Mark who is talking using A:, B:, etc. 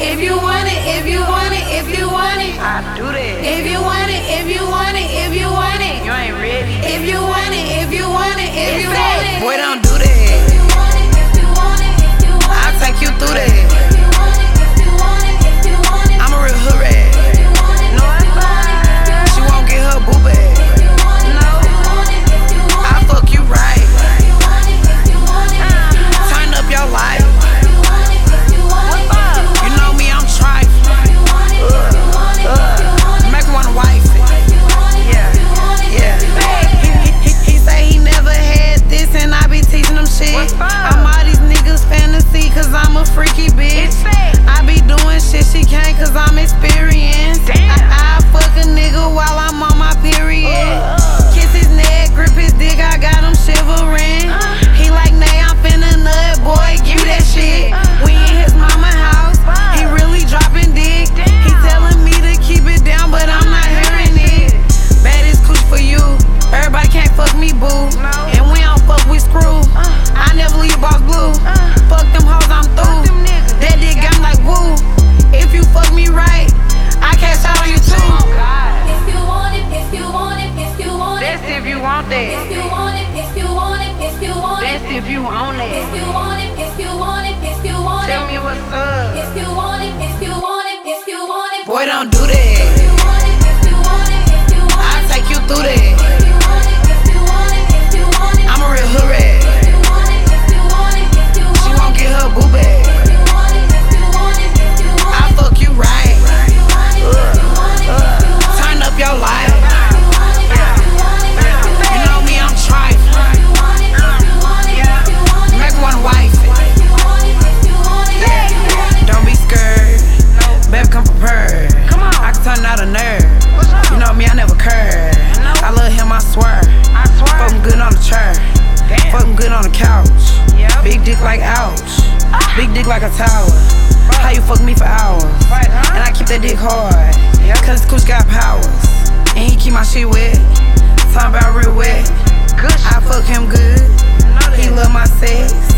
A: If you want it, if you want it, if you want it,
B: I do that.
A: if you want it, if you want it, if you want it,
B: You ain't ready.
A: if you want it, if you want it, if you want it.
B: Boy, don't do that. I'll take you through that. I'm a real hood rat. No, I'm fine. She won't get her boo bag. No, I fuck you right. Turn up your life. You know me, I'm trifling. Make me wanna wife it. Yeah. He say he never had this, and I be teaching him shit. I'm all these niggas fantasy, cause I'm a freaky bitch. I be doing shit she can't, cause I'm experienced. I fuck a nigga while I'm on my period. Kiss his neck, grip his dick, I got him shivering. He like, nay, I'm finna nut, boy, give me that shit. We in his mama house, he really dropping dick. He telling me to keep it down, but I'm not hearing it. Baddest cooch for you, everybody can't fuck me, boo. And we don't fuck with screw. I never leave boss blue. Fuck them hoes, I'm through. That dick got me like woo. If you fuck me right, I cash out on you too.
A: If you want it, if you want it, if you want it,
B: That's if you want that.
A: if you want it, if you want it, if you want it,
B: That's if you own
A: if
B: that.
A: you want it, if you want it, if you want
B: Tell
A: it,
B: me what's up.
A: if you want it, if you want it, if you want it,
B: Boy, don't do
A: if
B: that.
A: you want it, if you want it, if you want
B: I'll
A: it,
B: take you through that.
A: if you want it, if you want it, if you want it,
B: I'm a real hood rat.
A: if you want it, if you want it, if you
B: She
A: want
B: won't
A: it,
B: get her boo bag.
A: if you want it, if you want it, if you want
B: I
A: it,
B: fuck you right.
A: if you want it, if you want it, if you want it,
B: Turn up your life.
A: if you want it, if you want it, if you
B: You know me, I'm trifling.
A: want it, if you want it, if you want it,
B: Make me wanna wife it.
A: if you want it, if you want it, if you want it.
B: Don't be scared. Baby, come prepared.
C: Come on.
B: I can turn out a nerd.
A: What's up?
B: You know me, I never curve.
A: No.
B: I love him, I swear.
A: I swear.
B: Fuck him good on the chair.
A: Damn.
B: Fuck him good on the couch.
A: Yep.
B: Big dick like ouch. Big dick like a tower. How you fuck me for hours?
A: Right, huh?
B: And I keep that dick hard.
A: Yep.
B: Cause Cooch got powers. And he keep my shit wet. Talking about real wet.
A: Good
B: I fuck him good.
A: Know that.
B: He love my sex.